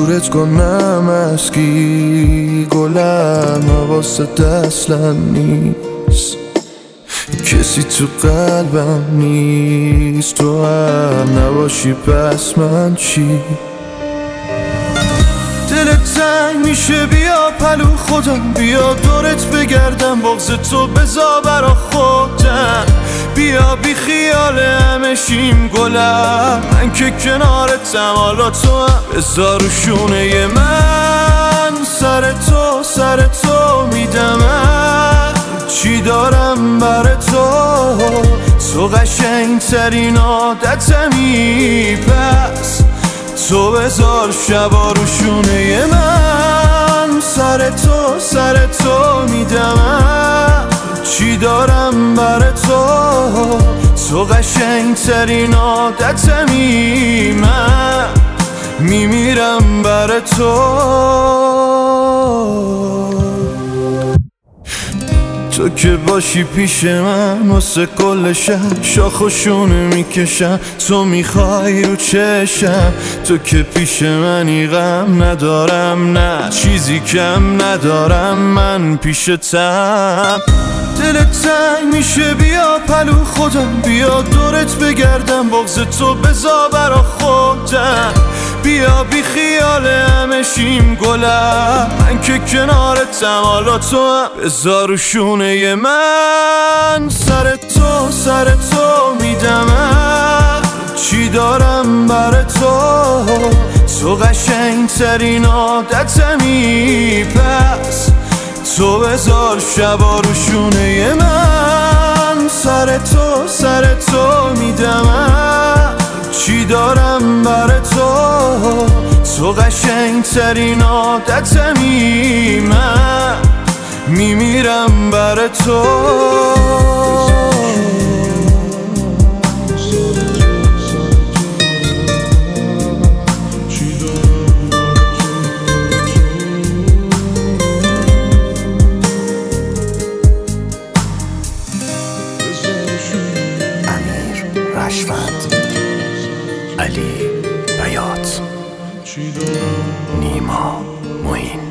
دورت کنم از کی گلم حواست اصلا نیست، کسی تو قلبم نیست، تو هم نباشی پس من چی؟ دلت تنگ میشه بیا پلو خودم، بیا دورت بگردم بغض تو بذار برا خودم، بیا بی خیال همه شیم گلم، من که کنارتم حالا تو هم بذار رو شونه من، سر تو میدم چی دارم بر تو قشنگ ترین عادتمی، پس تو بذار شبا رو شونه من، سر تو میدم چی دارم بر تو قشنگ ترین عادتمی، من میمیرم بر تو که باشی پیش من واسه کل شهر شاخ و شونه میکشم، تو میخوای رو چشم، تو که پیش منی غم ندارم نه چیزی کم ندارم من پیشتم، دلت تنگ میشه بیا پلو خودم، بیا دورت بگردم بغض تو بذار برا خودم، بیا بی خیال همه شیم گلم، من که کنارتم حالا تو هم بذار رو شونه من، سر تو میدم چی دارم بر تو قشنگ ترین عادتمی، پس تو بذار شبا رو شونه من، سر تو میدم چی دارم بر تو قشنگ ترین عادتمی، من میمیرم بر تو. رشفت، علی بیات، نیما معین.